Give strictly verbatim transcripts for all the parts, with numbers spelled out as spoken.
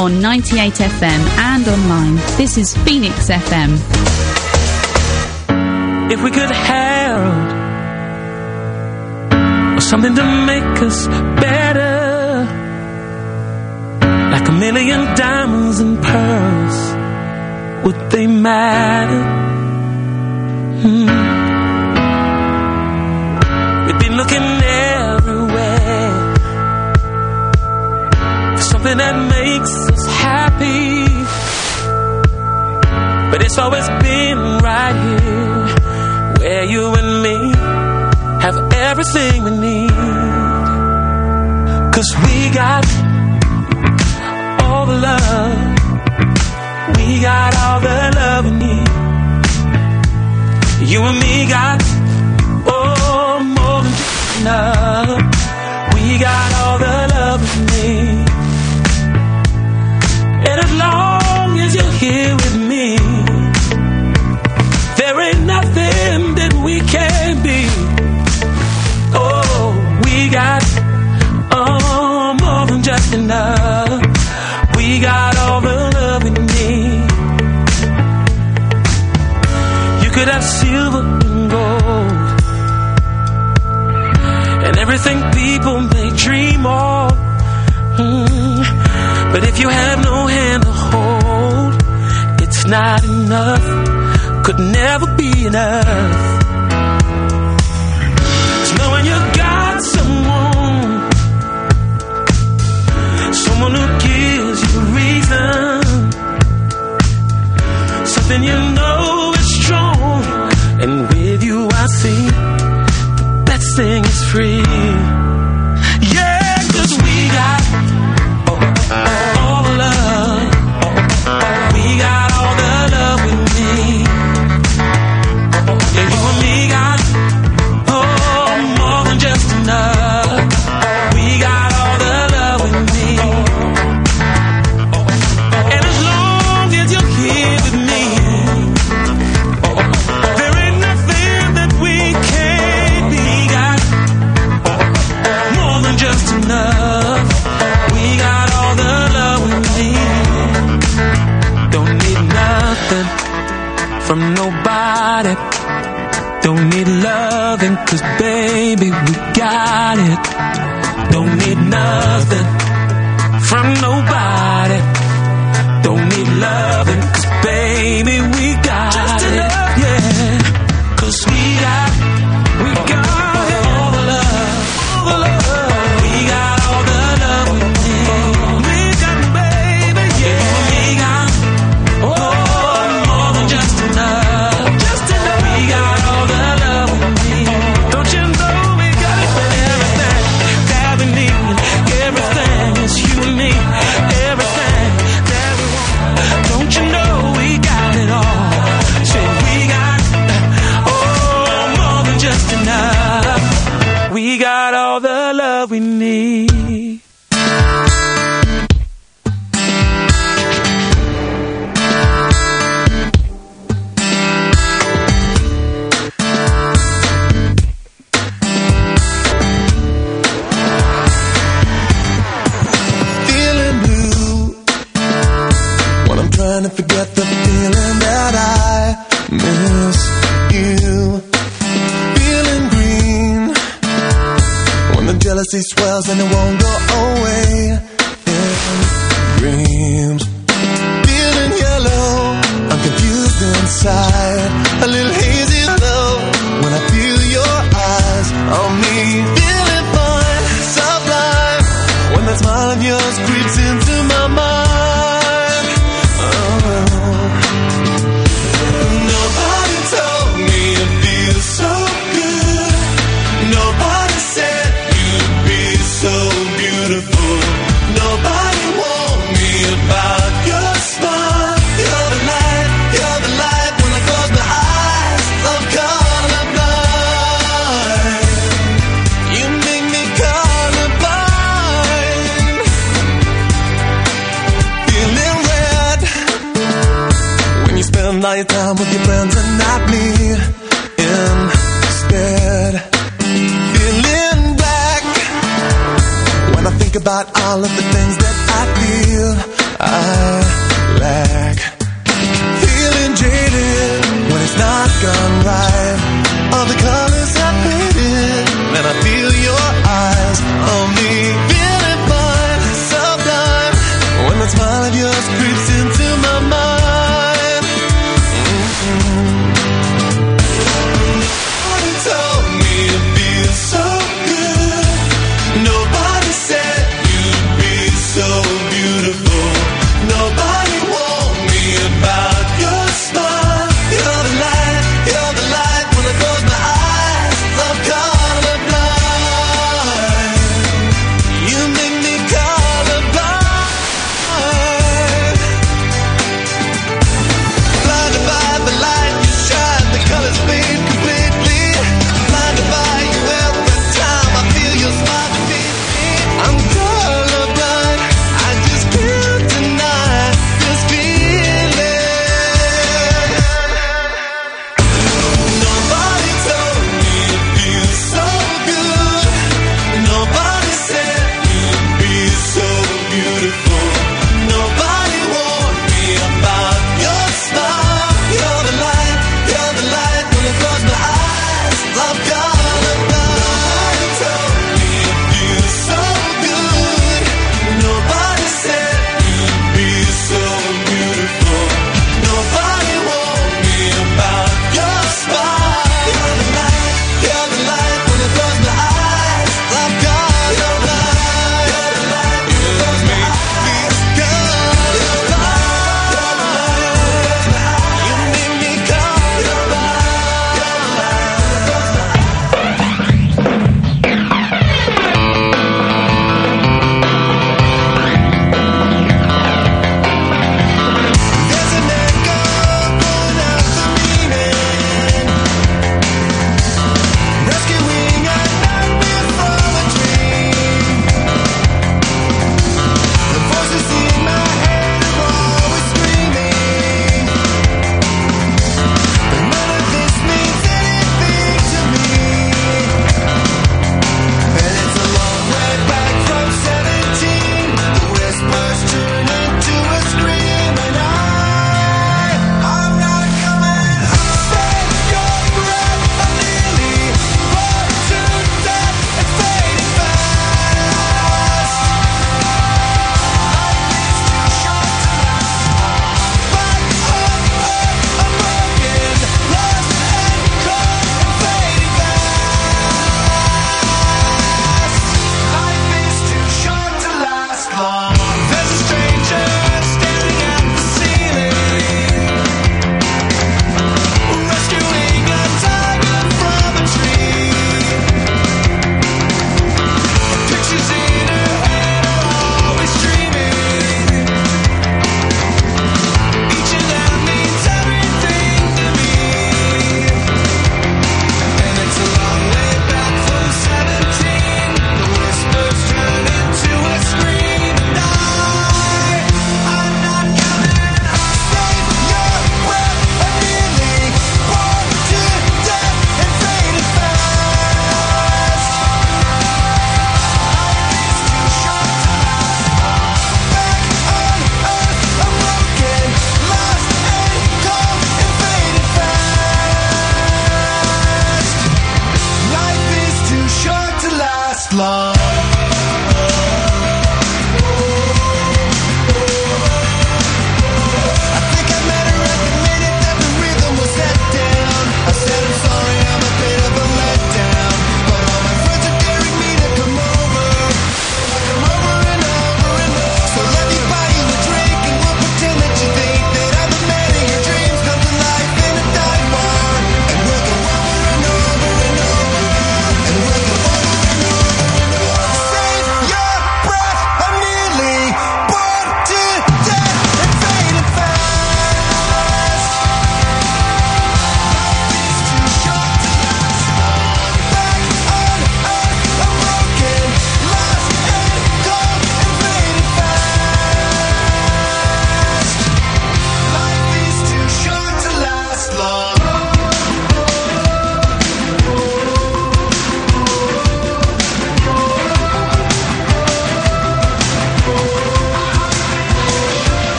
on ninety-eight F M and online. This is Phoenix F M. If we could have something to make us better, like a million diamonds and pearls, would they matter? Hmm. We've been looking everywhere for something that makes us happy, but it's always been right here, where you and me have everything we need. 'Cause we got all the love, we got all the love we need. You and me got, oh, more than just enough. We got all the love we need. And as long as you're here with me, there ain't nothing that we can't be. Oh, we got, oh, more than just enough. We got all the love we need. You could have silver and gold and everything people may dream of, mm. But if you have no hand to hold, it's not enough, could never be enough. It's knowing you got someone, someone who gives you reason, something you know is strong, and with you I see the best thing is free. Yeah, 'cause we got oh, all the love, we got all the love we need. Yeah, you and me got, oh, more than just enough. We got all the love we need. And as long as you're here with me, there ain't nothing that we can't be. We got more than just enough. We got all the love we need. Don't need nothing from nobody. Don't need loving, 'cause baby we got it. Don't need nothing from nobody. Don't need loving, 'cause baby we got just it. Enough. Yeah, 'cause we got, we got all the love, all the love. We got all the love we need. We got baby, yeah. We got, oh, more than just enough, just enough. We got all the love we need. Don't you know we got it for everything that we need? Everything is you and me. Everything that we want. Don't you know we got it all? Say we got, oh, more than just enough. We got all the love we need. Feeling blue when I'm trying to forget the feeling that I miss you. Feeling green when the jealousy swells and it won't go away in dreams. Feeling yellow, I'm confused inside, a little hazy though when I feel your eyes on me. Feeling fine, sublime when that smile of yours creeps into my mind. Oh. Nobody told me it feels so good. Nobody said you'd be so beautiful. Nobody warned me about your smile. You're the light, you're the light when I close my eyes. I'm colorblind. You make me colorblind. Feeling red when you spend all your time with your friends and not me instead. Feeling black when I think about all of the things that I feel I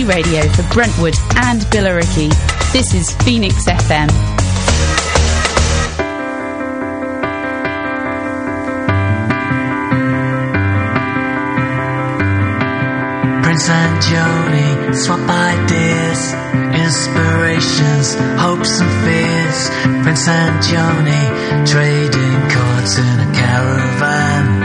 radio for Brentwood and Billericay. This is Phoenix F M. Prince and Joni swap ideas, inspirations, hopes and fears. Prince and Joni trading cards in a caravan.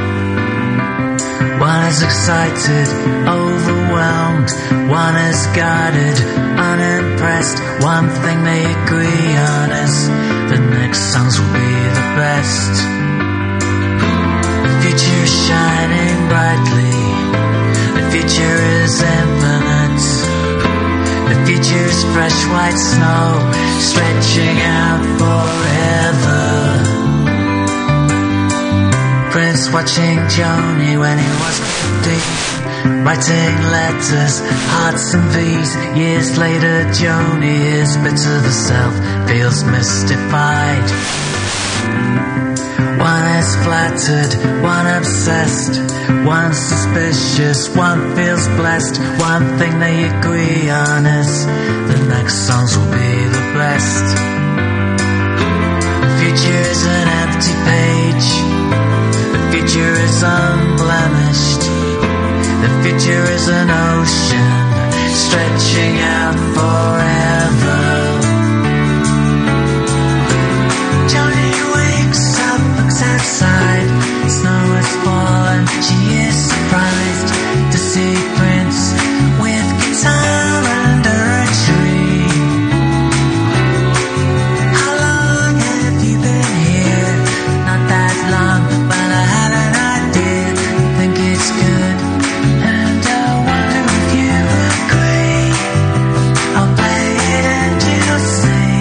One is excited, overwhelmed. One is guarded, unimpressed. One thing they agree on is the next songs will be the best. The future is shining brightly. The future is infinite. The future is fresh white snow, stretching out forever. Prince watching Joni when he was fifteen, writing letters, hearts and V's. Years later, Joni is bitter herself, feels mystified. One is flattered, one obsessed, one suspicious, one feels blessed. One thing they agree on is the next songs will be the best. The future is an empty page. The future is unblemished. The future is an ocean stretching out forever. Joni wakes up, looks outside. Snow has fallen. She is surprised to see Prince with guitar under a tree. How long have you been here? Not that long, but I have an idea. Think it's good, and I wonder if you agree. I'll play it and you'll see.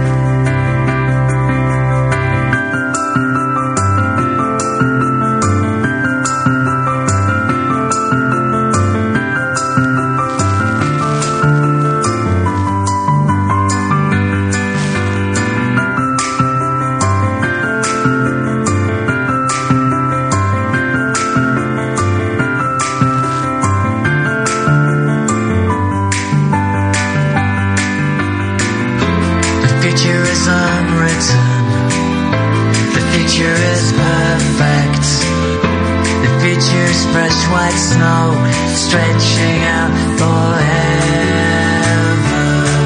The future is unwritten. The future is perfect. The future is fresh white snow stretching out forever.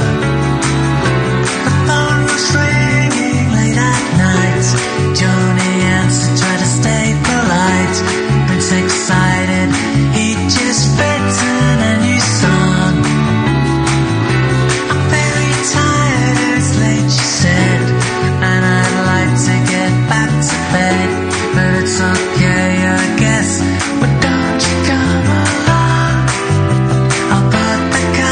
The phone was ringing late at night. Joni answered, tried to stay polite. Prince excited, he'd just written a new song. I'm very tired, it's late, she said, and I'd like to get back to bed, but it's okay, I guess. But don't you come along? I'll put the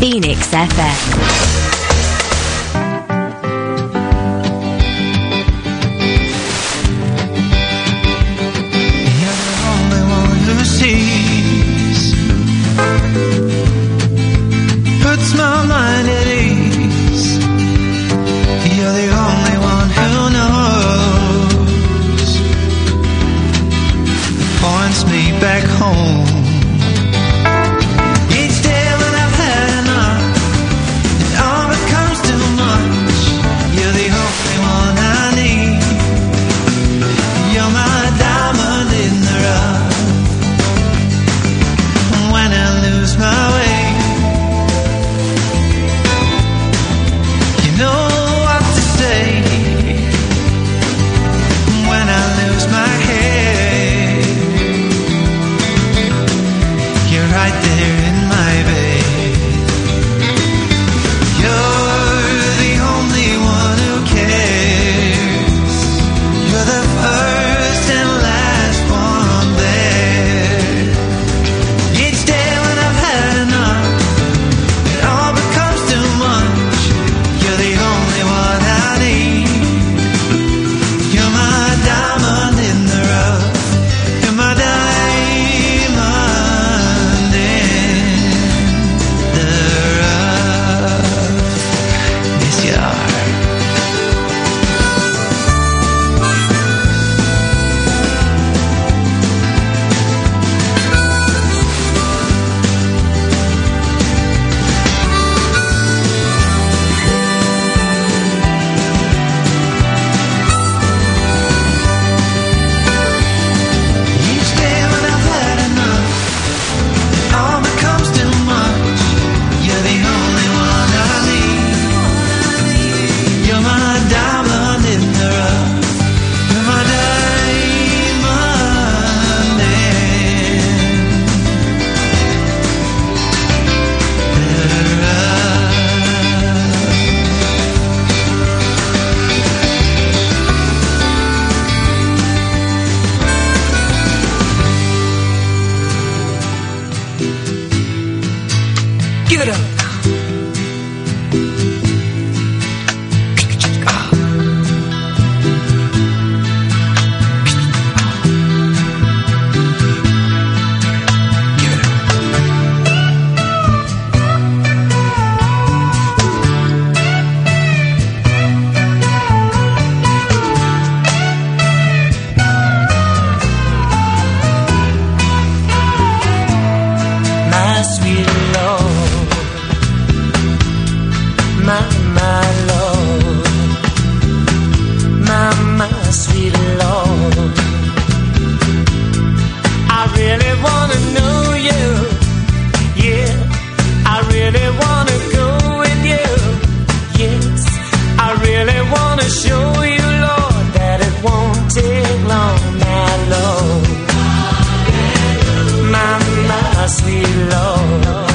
Phoenix F M. Back home. Each day when I've had enough, it all becomes too much. You're the only one I need. You're my diamond in the rough. When I lose my way, you know what to say. When I lose my head, right there in my bed. You're the only one who cares. You're the first and last one there. Each day when I've had enough, it all becomes too much. You're the only one I need. You're my diamond in the rough. You're my diamond. Sweet Lord,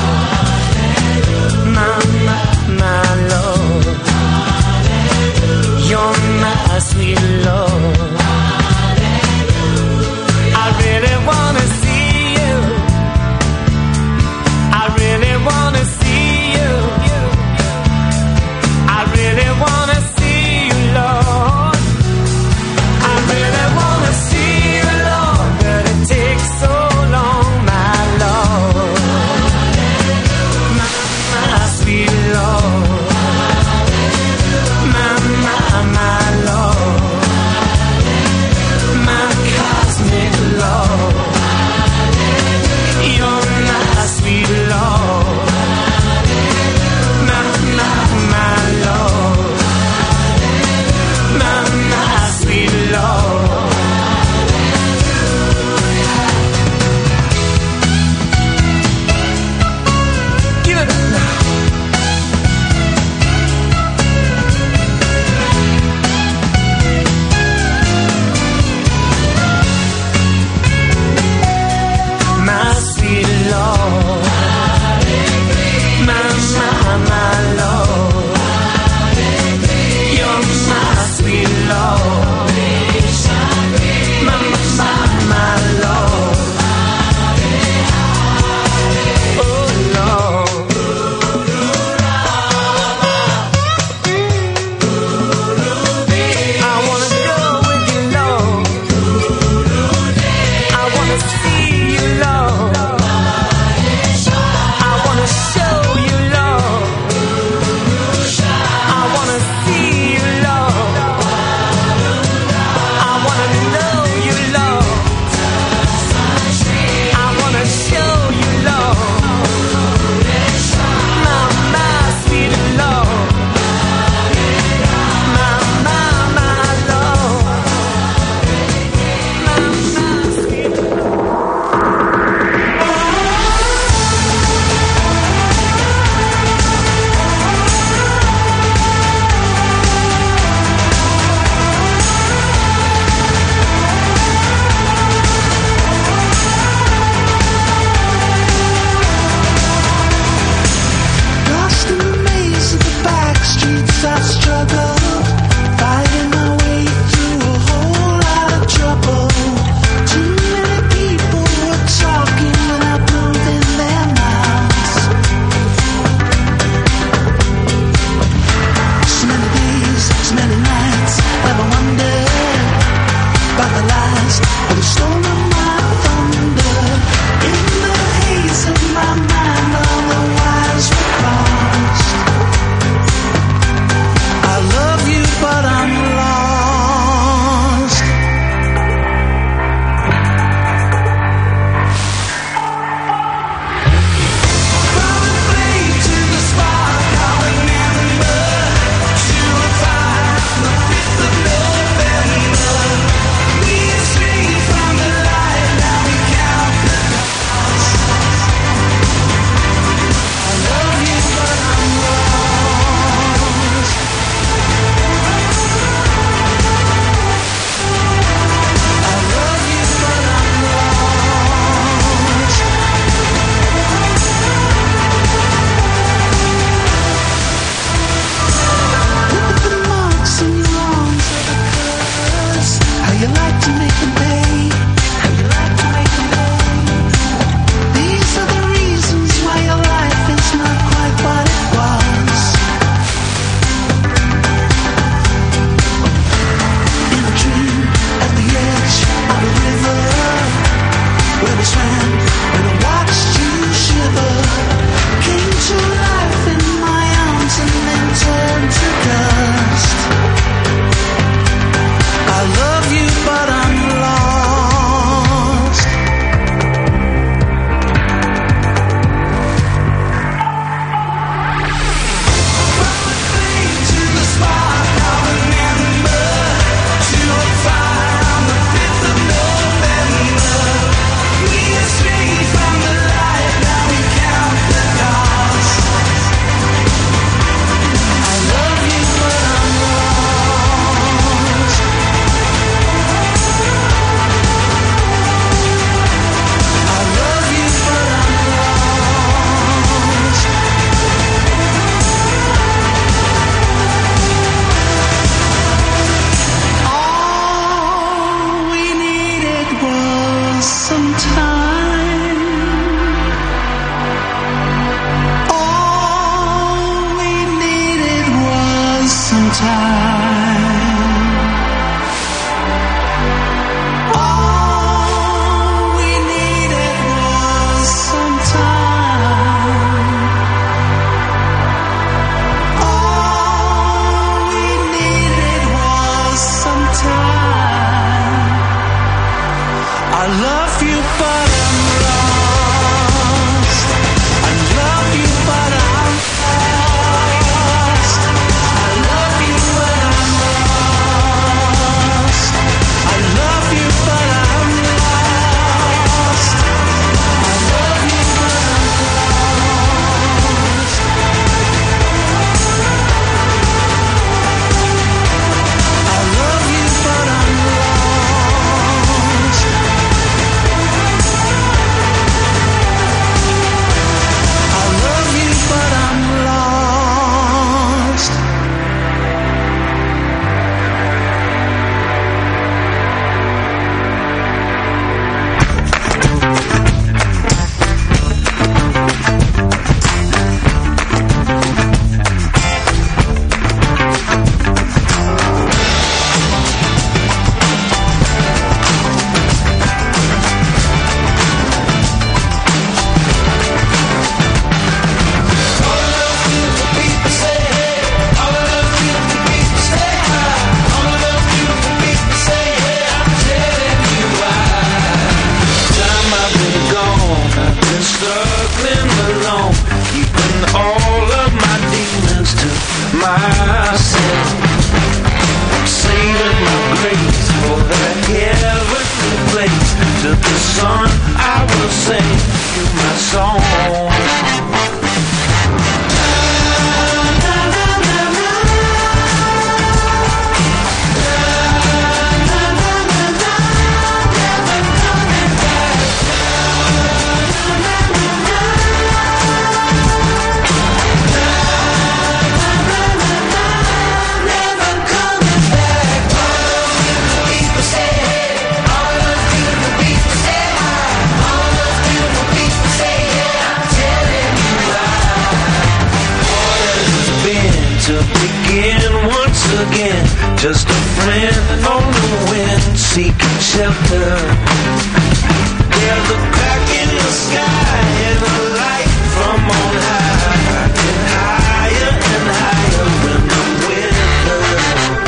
begin once again. Just a friend on the wind, seeking shelter. There's a crack in the sky and a light from on high, and higher and higher when the wind blows.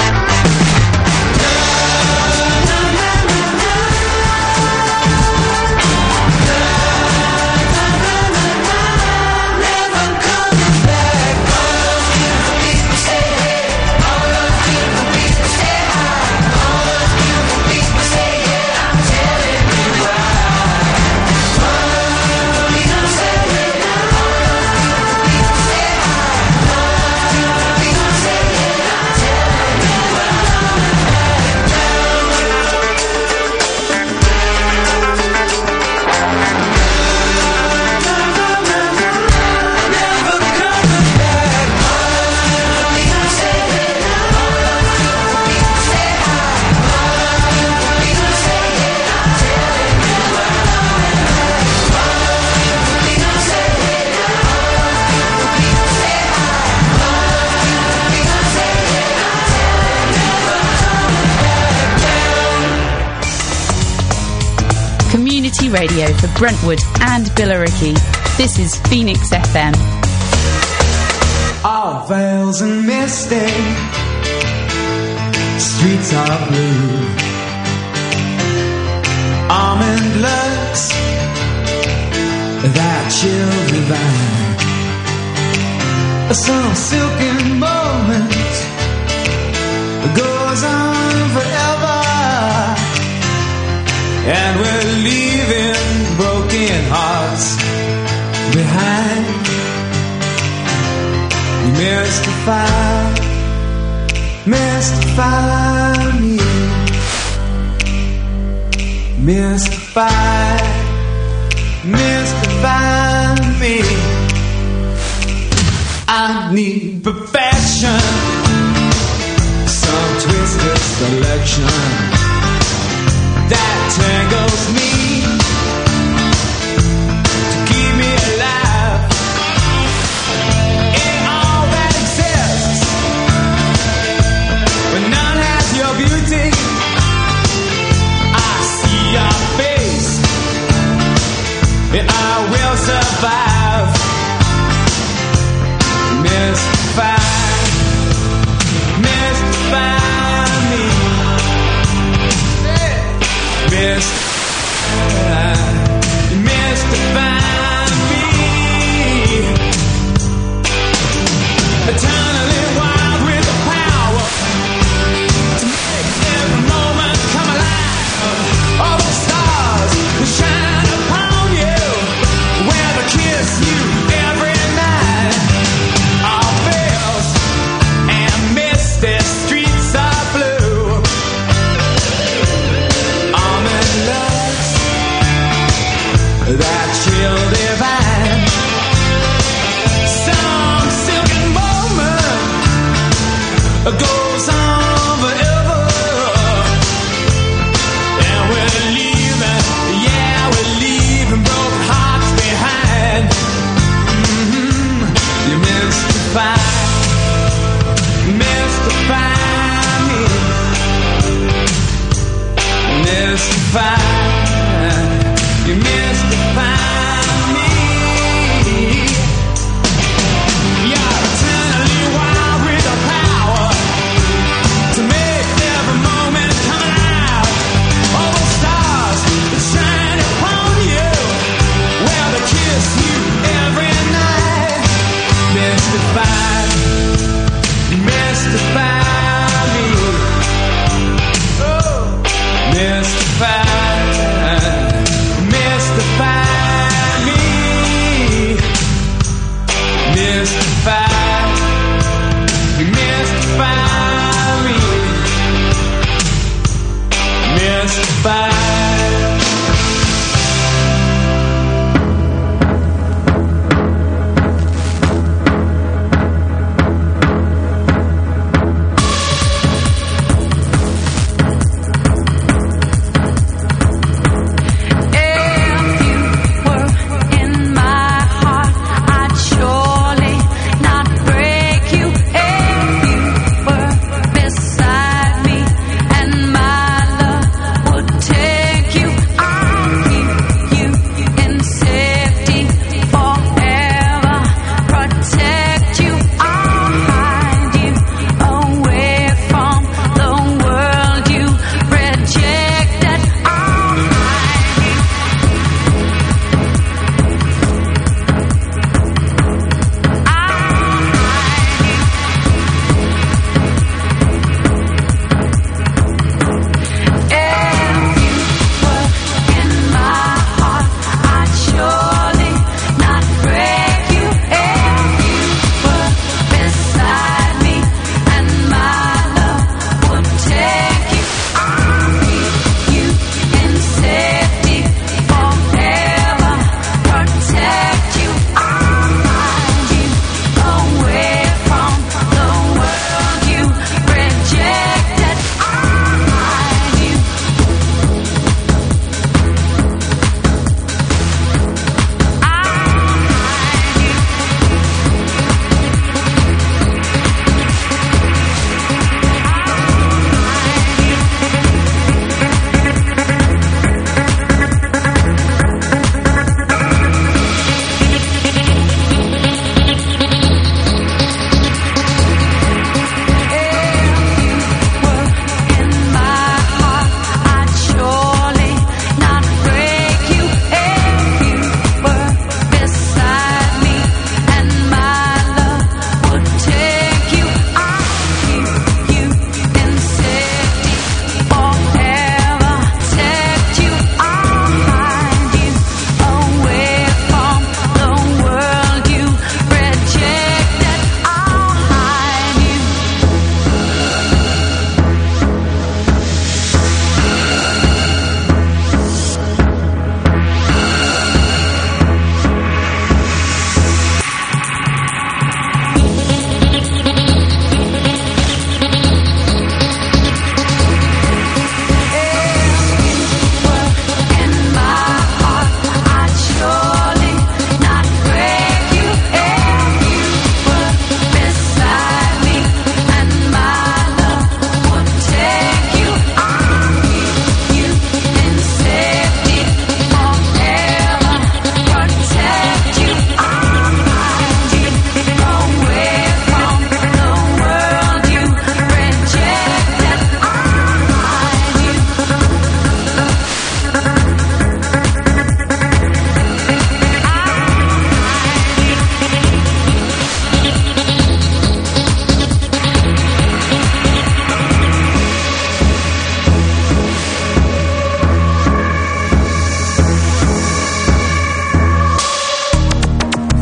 Radio for Brentwood and Billericay. This is Phoenix F M. All veils and misty, streets are blue. Almond looks, that chill divine. Some silken moment goes on forever, and we're leaving broken hearts behind. You mystify, mystify me, mystify, mystify me. I need perfection, some twisted selection that tangles me to keep me alive in all that exists, but none has your beauty. I see your face and I will survive. Mystify, mystify me. Mystify, mystify me. Eternally wild with the power to make every moment come alive. All the stars will shine upon you, where they kiss you every night. All veils and misty streets are blue. Almond looks, that chill divine. Some silken moment goes on forever, and we're leaving, yeah, we're leaving broken hearts behind. Mm-hmm. You mystify, mystify me, mystify, you mystify me. You're eternally wild with the power to make every moment come alive. All the stars that shine upon you, where they kiss you every night. Mystify, mystify me. Oh, mystify, mystify me. Mystify, mystify me. Mystify.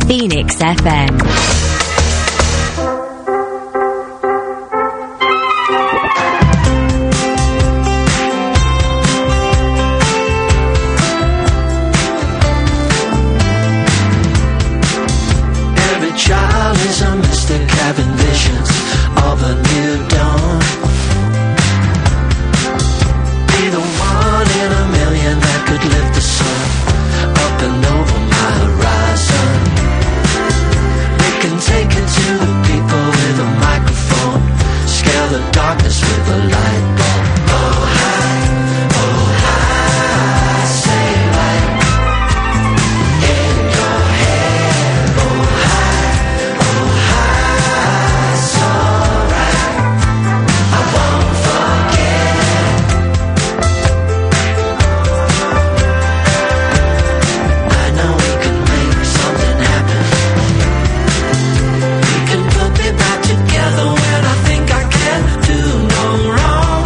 Phoenix F M. Every child is a mystic having visions of a new dawn. Be the one in a million that could lift the sun up and over my horizon. We can take it to the people with a microphone, scale the darkness with a light bulb. Oh hi, oh hi, say right in your head. Oh hi, oh hi, it's alright. I won't forget. I know we can make something happen. We can put me back together when I think I can do no wrong.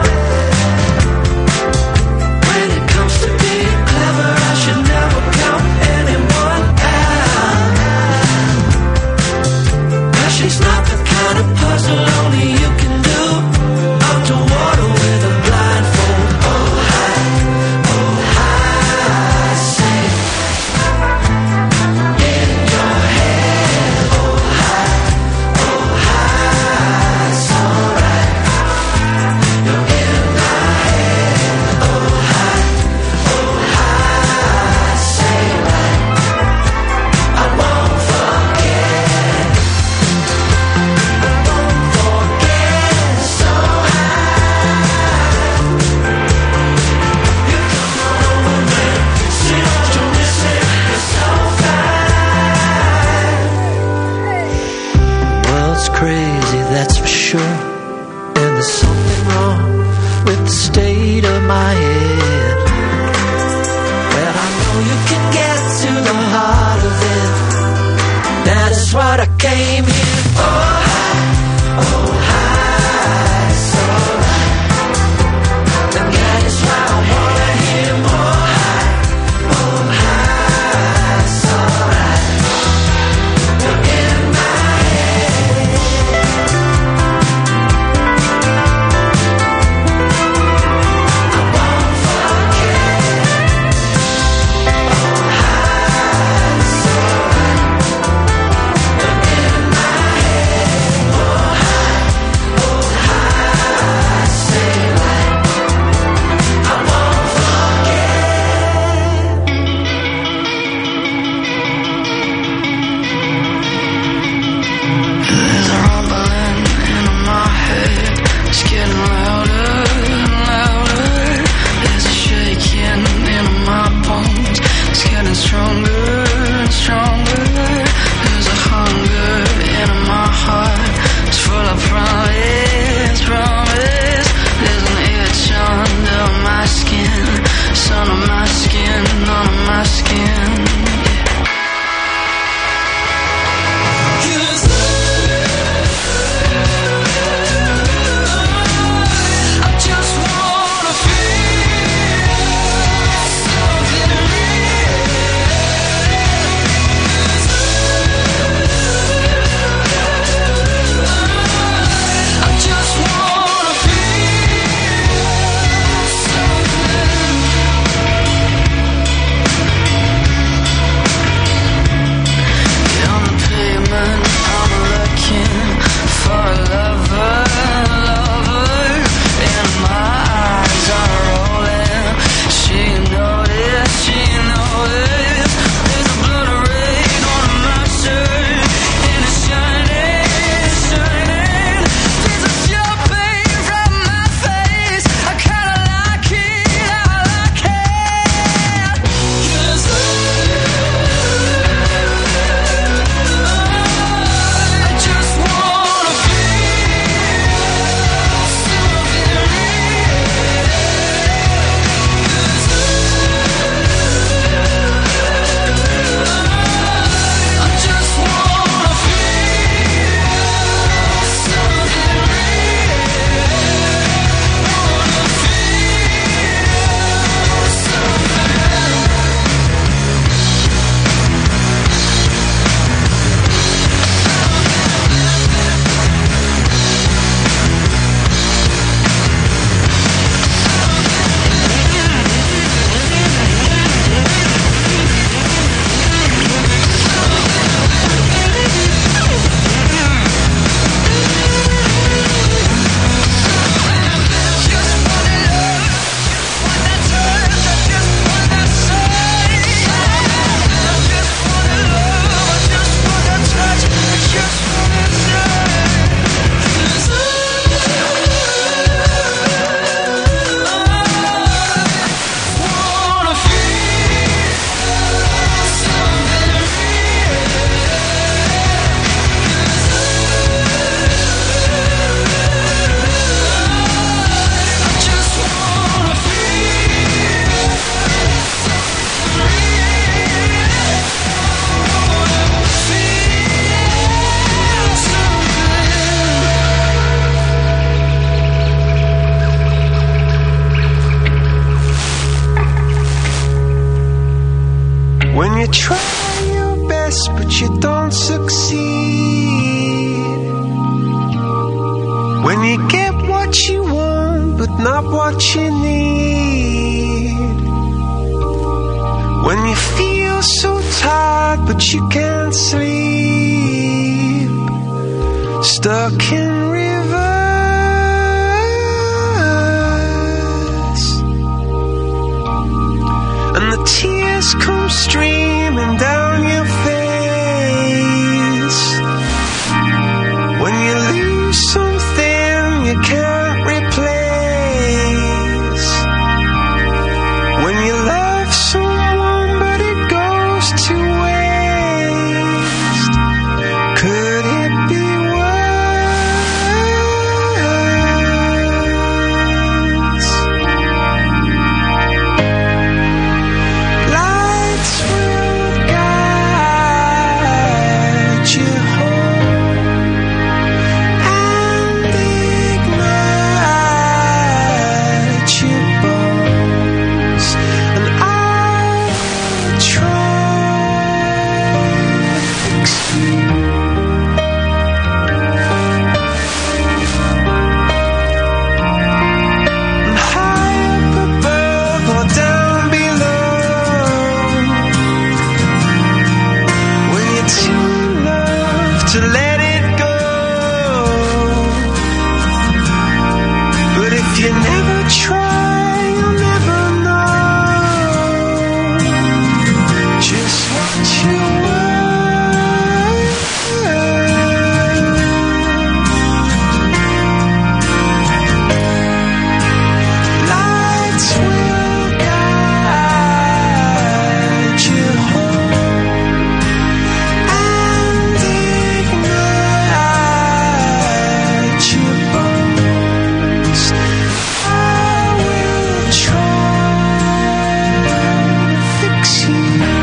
When it comes to being clever, I should never count anyone out. 'Cause she's not the kind of puzzle only you can do underwater with a blindfold. Oh hi, oh hi, say in your head. Oh hi, oh hi, it's alright. You're in my head. Oh hi, oh hi, say right. I won't forget. I won't forget. So high. You come on over, man. See what you're missing. You're so fine. World's crazy, that's for sure. And there's something wrong with the state of my head. Well, I know you can get to the heart of it. That is what I came here for. Oh, hi, it's alright. And that is why I wanna hear more. Oh, hi, it's alright. You're in my head. I won't forget. Oh, hi, it's alright. You're in my head. Oh, hi, you don't succeed. When you get what you want, but not what you need. When you feel so tired, but you can't sleep. Stuck in reverse, and the tears come streaming down your face. When you lose something you can't replace. When you love someone but it goes to waste. Could it be worse? Lights will guide you home and ignite your bones, and I'll try to fix you. And high up above or down below, when you're too in love to let it go. But if you never try, you'll never know just what you were. Lights will guide you home and ignite your bones. I will try to fix you.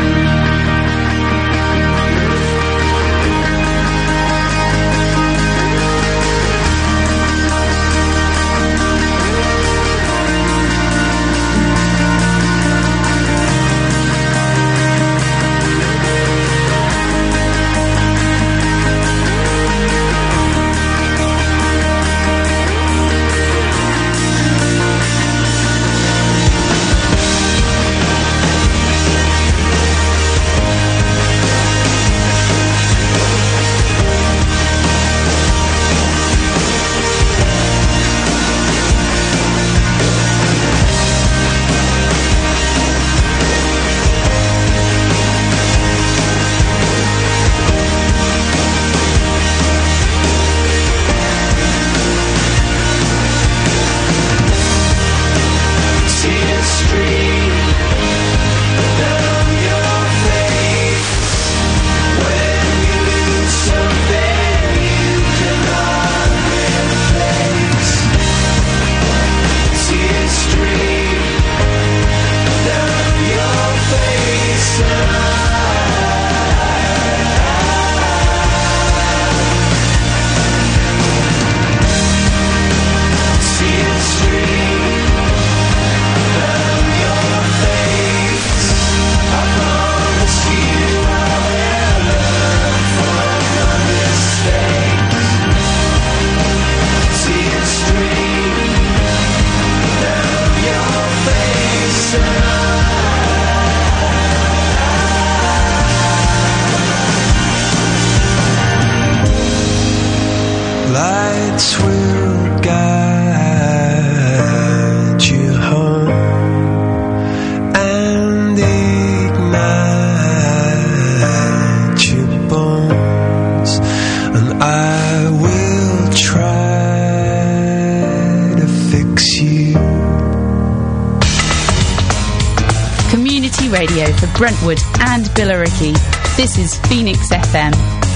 Tears stream down your face when you lose something you cannot replace. Tears stream down your face, and tears stream down your face. I promise you I will learn from my mistakes. Tears stream down your face, and lights will guide you home and ignite your bones, and I will try to fix you. Community radio for Brentwood and Billericay. This is Phoenix F M.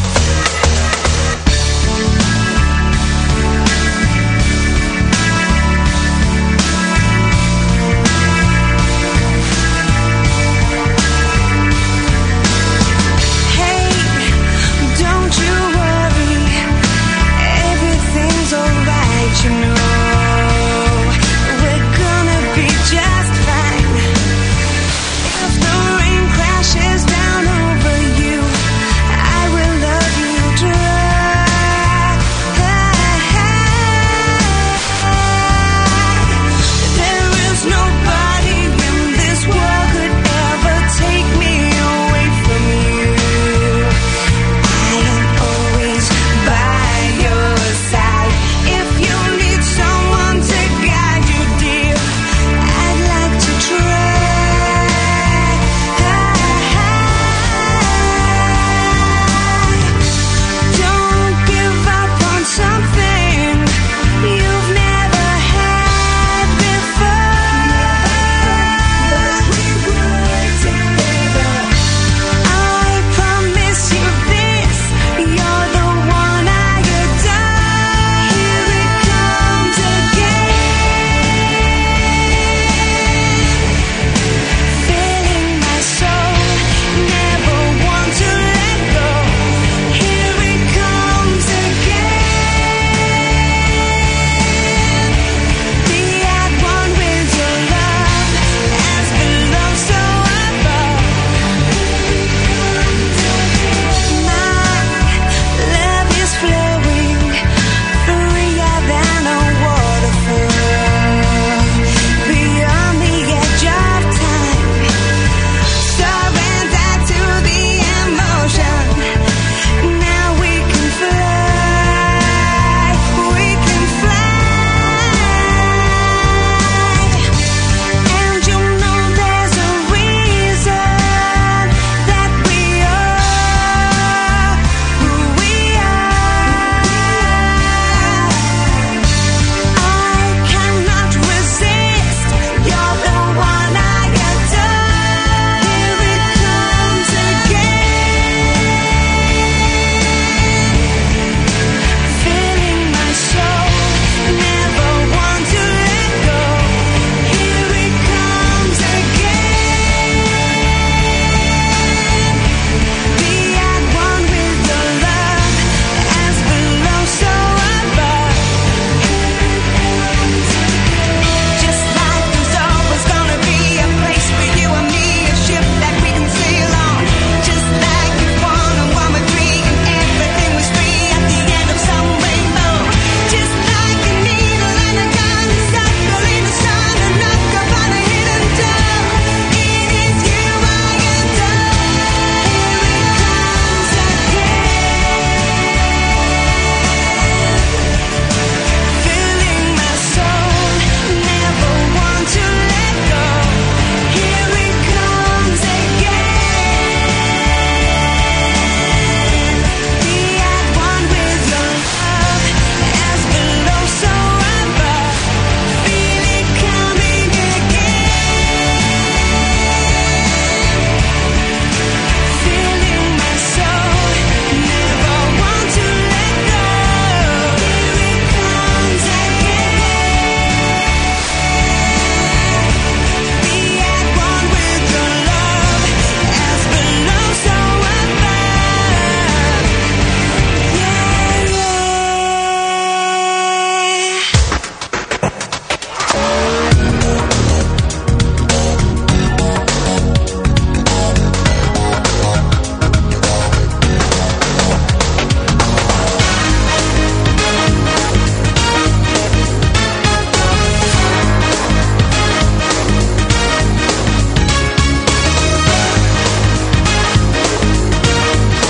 Hey, don't you worry, everything's alright, you know. We're gonna be just fine. If the rain crashes down over you, I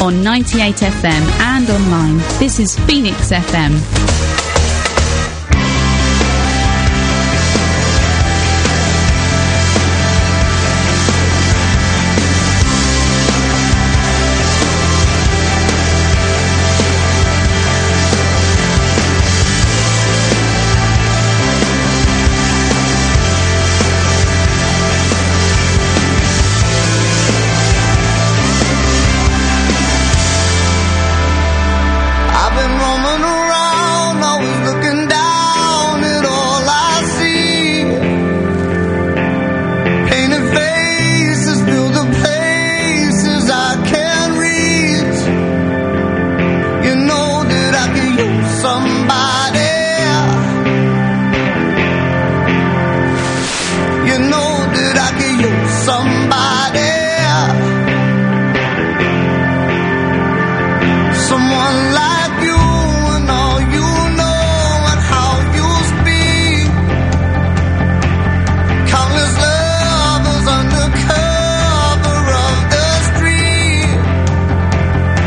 on ninety-eight F M and online. This is Phoenix F M. You know